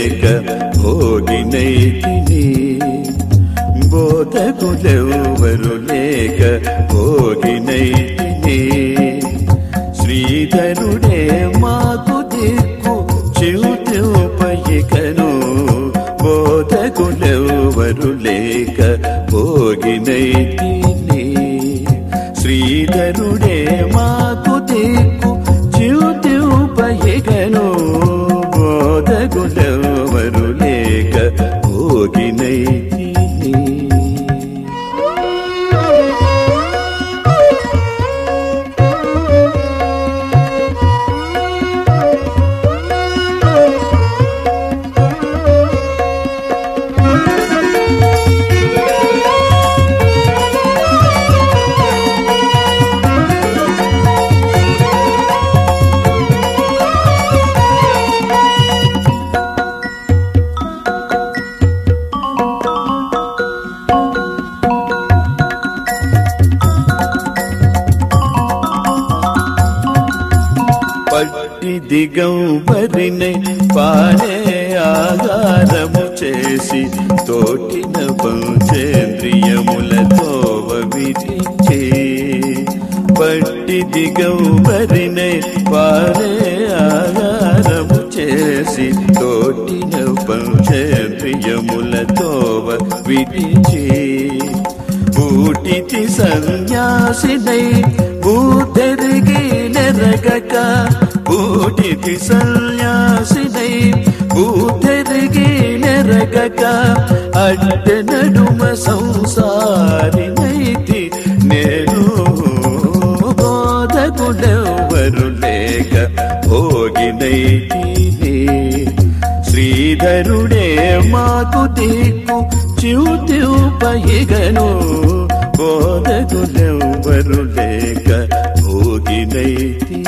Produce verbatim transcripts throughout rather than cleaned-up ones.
లేక భోగినైతిని బోధకులెవ్వరు లేక భోగినైతిని శ్రీధరుడే మాకు దిక్కు చివుతిపయికను బోధకులెవ్వరు లేక భోగినైతిని శ్రీధరుడే మాకు దిక్కు చివుతిపయికను బోధకులెవ్వరు లేక భోగినైతిని పట్టి దిగంబరినే పానే ఆగారము చేసి తోటిన పంచేంద్రియములతో విధించి పట్టి దిగంబరినే పానే ఆగారము చేసి తోటిన పంచేంద్రియములతో విధించి పూటితి సన్యాసినై భూతెరిగి నెరగక పూటితి సన్యాసినై భూతెరిగి నెరగక అడ్డ నడుమ సంసారినైతి నేను బోధకుడెవ్వరు లేక భోగినైతిని శ్రీధరుడే మాకు దిక్కు చివుతిపయిగను బోధకులెవ్వరు లేక భోగినైతిని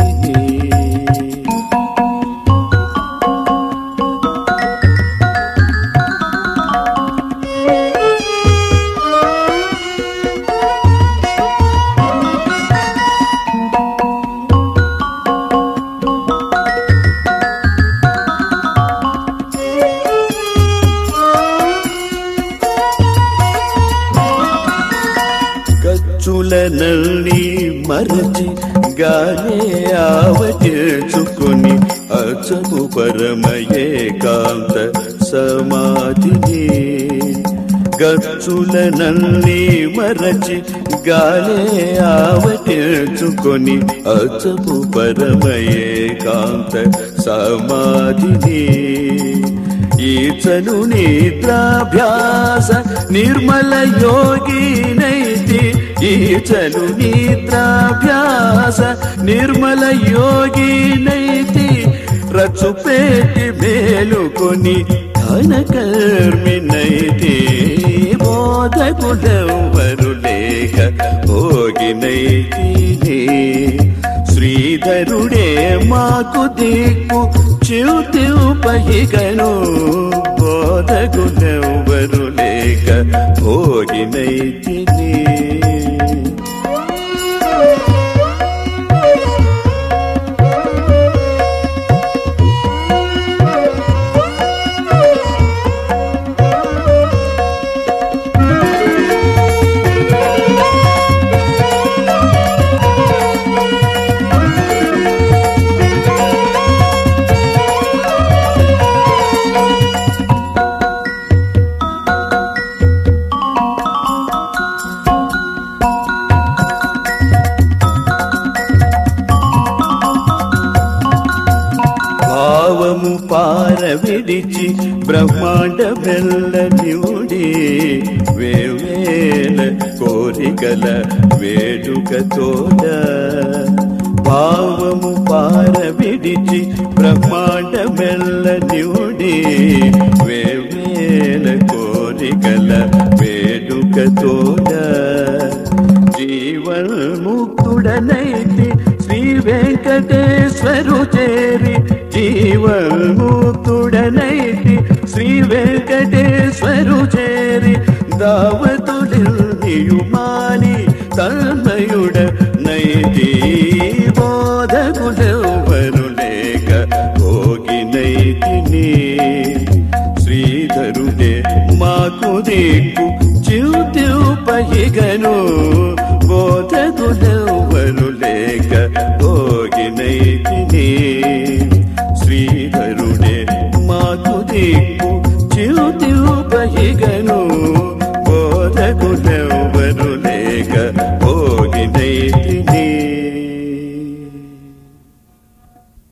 గచ్చులనల్ని మరచి గానే ఆవచేర్చుకొని అచము పరమయేకాంత సమాధిని గచ్చులనల్ని మరచి గానే ఆవచేర్చుకొని అచము పరమయేకాంత సమాధిని ఈచను నిద్రాభ్యాస నిర్మల యోగినైతి ఈచను నిద్రాభ్యాస నిర్మల యోగినైతి రచుపేటి మేలుకొని ధనకర్మినైతి బోధకుడెవ్వరు లేక భోగినైతిని శ్రీధరుడే మాకు దిక్కు చివుతిపయిగను బోధకుడెవ్వరు లేక భోగినైతిని భావము పార విడిచి బ్రహ్మాండ వెల్ల నివుడి వేవేల కోరికల వేడుకతోడ భావము పార విడిచి బ్రహ్మాండ వెల్ల నివుడి వేవేల కోరికల వేడుకతోడ జీవన్ముక్తుడనైతి శ్రీ వెంకటేశ్వరు చేరి జీవన్ముక్తుడనైతి శ్రీ వెంకటేశ్వరు చేరి దావతులియుమాని తన్మయుడ నైతి బోధకుడెవ్వరు లేక భోగినైతిని శ్రీధరుడే మాకు దిక్కు చ్యుతిపహిగను బోధకులెవ్వరు లేక భోగినైతిని